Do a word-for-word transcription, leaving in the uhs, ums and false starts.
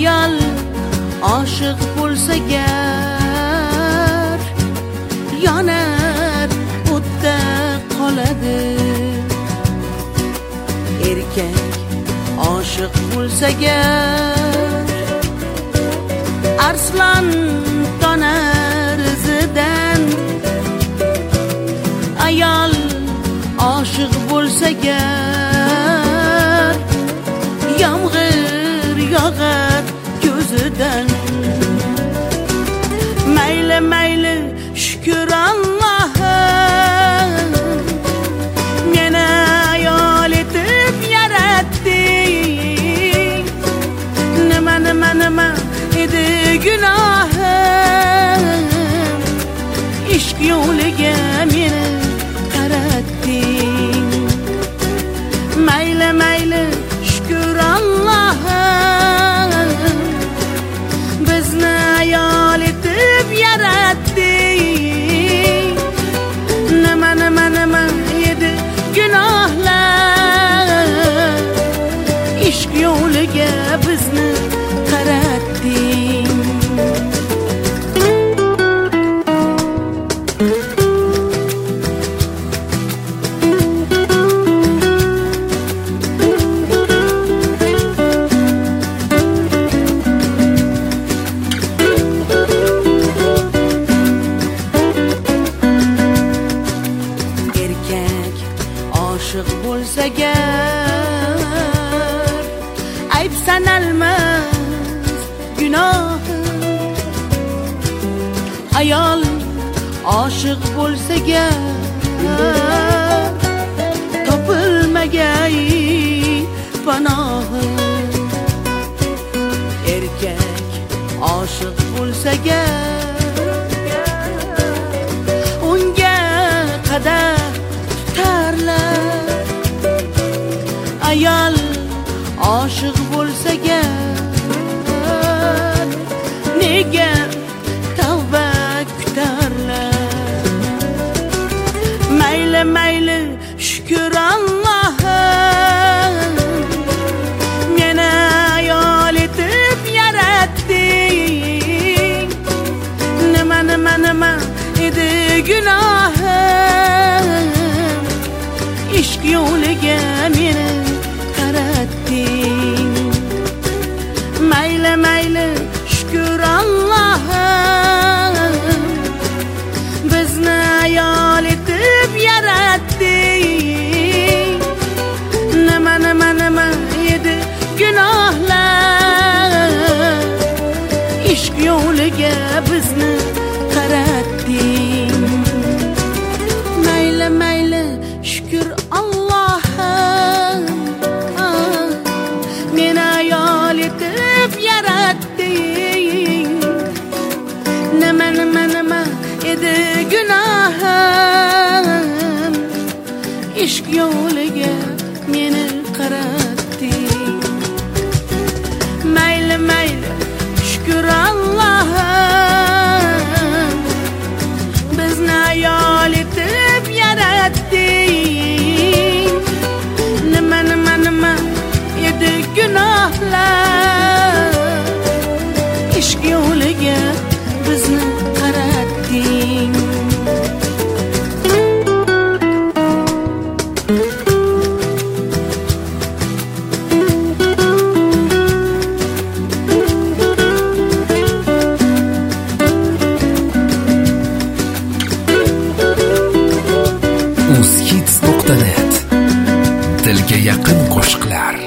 ayol oshiq bo'lsa gar yonar o'tda qoladi. Erkak oshiq bo'lsa gar arslon tonar izidan. Ayol oshiq bo'lsa gar yomg'ir yog'ar ko'zidan. Mayli mayli shukr Allohim, meni ayol etib yaratding. Nima nima nima edi gunohim, ishq yo'liga meni qaratding. Mayli mayli shukr Allohim, bizni ayol etib yaratding. Nima nima nima edi gunohlar, ishq yo'liga bizni qaratding. Oshiq bo'lsa gar ayb sanalmas gunoh. Ayol oshiq bo'lsa gar topilmagay panoh. Erkak oshiq bo'lsa gar unga qadar ayol oshiq bo'lsa gar nega tavba kutarlar. Mayli mayli shukr Allohim, meni ayol etib yaratding. Nima nima nima edi gunohim, ishq yo'liga meni qaratding. Mayli mayli shukr Allohim, bizni ayol etib yaratding. Nima nima nima edi gunohlar, ishq yo'liga bizni qaratding. Mayli mayli shukr Allohim, meni ayol etib yaratding. Nima nima nima edi gunohim, ishq yo'liga meni qaratding. Mayli mayli shukr Allohim, bizni ayol etib yaratding. Nima nima nima edi gunohlar, ishq yo'liga bizni qaratding. uz hits nuqta net, dilga yaqin qo'shiqlar.